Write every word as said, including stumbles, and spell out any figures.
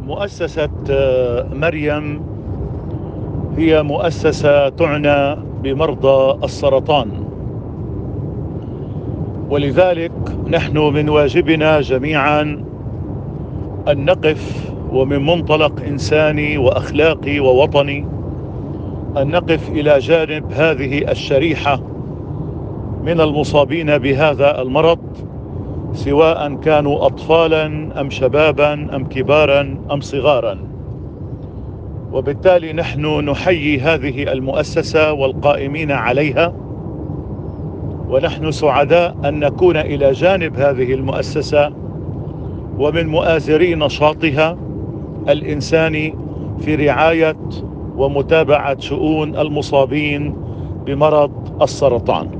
مؤسسة مريم هي مؤسسة تعنى بمرضى السرطان، ولذلك نحن من واجبنا جميعا أن نقف ومن منطلق إنساني وأخلاقي ووطني أن نقف إلى جانب هذه الشريحة من المصابين بهذا المرض، سواء كانوا أطفالا أم شبابا أم كبارا أم صغارا. وبالتالي نحن نحيي هذه المؤسسة والقائمين عليها، ونحن سعداء أن نكون إلى جانب هذه المؤسسة ومن مؤازري نشاطها الإنساني في رعاية ومتابعة شؤون المصابين بمرض السرطان.